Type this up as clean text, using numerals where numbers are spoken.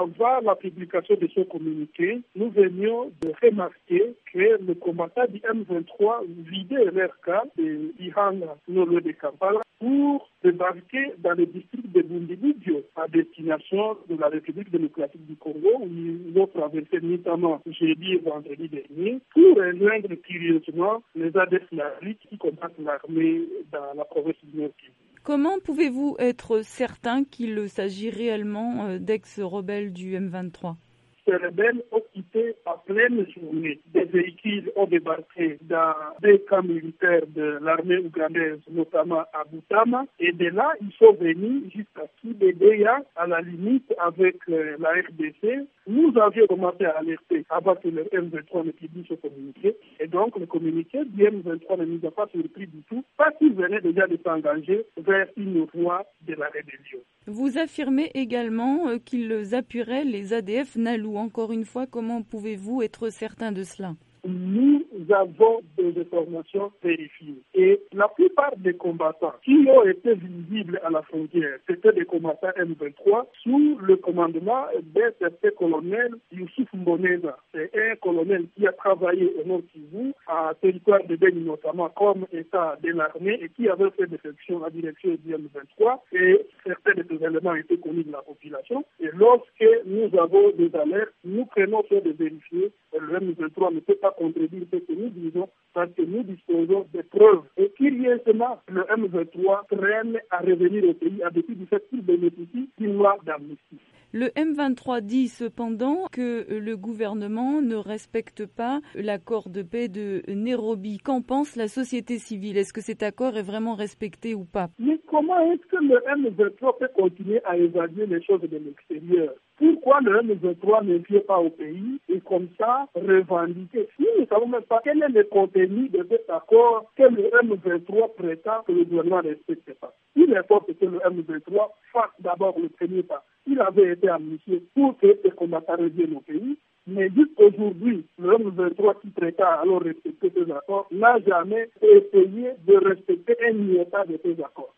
avant la publication de ce communiqué, nous venions de remarquer que les combattants du M23 vidaient leur cas de Ihanga, non de Kampala, pour débarquer dans le district de Bundibugyo à destination de la République démocratique du Congo, où ils ont traversé notamment jeudi et vendredi dernier, pour rejoindre curieusement les ADF qui combattent l'armée dans la province du Nord-Kivu. Comment pouvez-vous être certain qu'il s'agit réellement d'ex-rebelles du M23 ? Ces rebelles ont quitté à pleine journée. Des véhicules ont débarqué dans des camps militaires de l'armée ougandaise, notamment à Boutama. Et de là, ils sont venus jusqu'à Kibédéya, à la limite avec la RDC. Nous avions commencé à alerter avant que le M23 ne publie ce communiqué. Et donc, le communiqué du M23 ne nous a pas surpris du tout, parce qu'il venait déjà de s'engager vers une voie de la rébellion. Vous affirmez également qu'ils appuieraient les ADF Nalu. Encore une fois, comment pouvez-vous être certain de cela ? Nous avons des informations vérifiées. Et la plupart des combattants qui ont été visibles à la frontière, c'était des combattants M23 sous le commandement d'un certain colonel Youssouf Mboneza. C'est un colonel qui a travaillé au Nord-Kivu, à territoire de Beni notamment, comme état de l'armée et qui avait fait des sections à la direction du M23. Et certains de ces éléments étaient connus de la population. Et lorsque nous avons des alertes, nous prenons soin de vérifier. Le M23 ne peut pas contredire ce que nous disons parce que nous disposons de preuves. Et curieusement, le M23 traîne à revenir au pays à dépit du fait qu'il bénéficie d'une loi d'amnistie. Le M23 dit cependant que le gouvernement ne respecte pas l'accord de paix de Nairobi. Qu'en pense la société civile ? Est-ce que cet accord est vraiment respecté ou pas ? Mais comment est-ce que le M23 peut continuer à évaluer les choses de l'extérieur ? Pourquoi le M23 ne vient pas au pays et comme ça revendiquer ? Nous ne savons même pas quel est le contenu de cet accord que le M23 prétend que le gouvernement ne respecte pas. Il importe que le M23 fasse d'abord le premier pas. Il avait été amnistié pour que ces combattants reviennent au pays. Mais jusqu'aujourd'hui, le M23 qui prétend alors respecter ces accords n'a jamais essayé de respecter un iota de ces accords.